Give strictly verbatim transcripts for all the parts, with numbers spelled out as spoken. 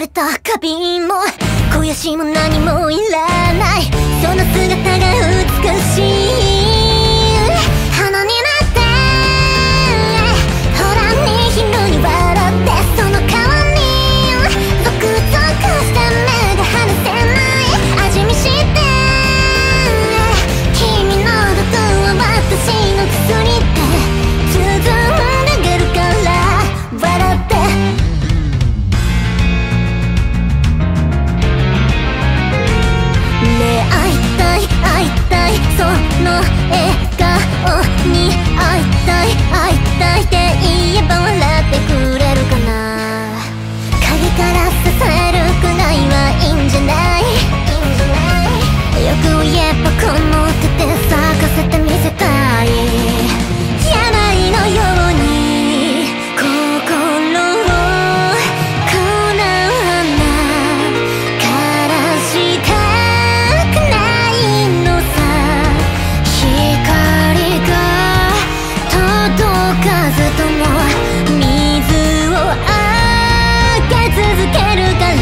れた花瓶も肥やしも何もいらない、その姿が美しい。花になってほらにひろに笑って、その顔にゾクゾクして目が離せない、味見して君の毒は私の薬って包んであげるから笑って。ねえ会いたい会いたい、その笑顔に会いたい会いたいって言えば笑ってくれるかな。影から支えるくらいはいいんじゃない、よく言えばこの手で咲かせてみせたい。病のように心をこの花からしたくないのさ。光が届かずとも水をあげ続けるから、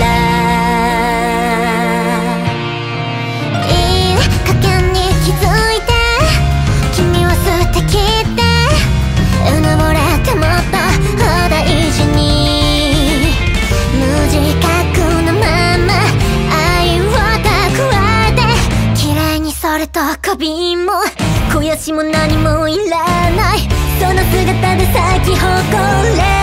いい加減に気づいて君は素敵ってうぬぼれてもっと大事に、無自覚なまま愛を蓄えて綺麗にされた花瓶も肥やしも何もいらない、その姿で咲き誇れ。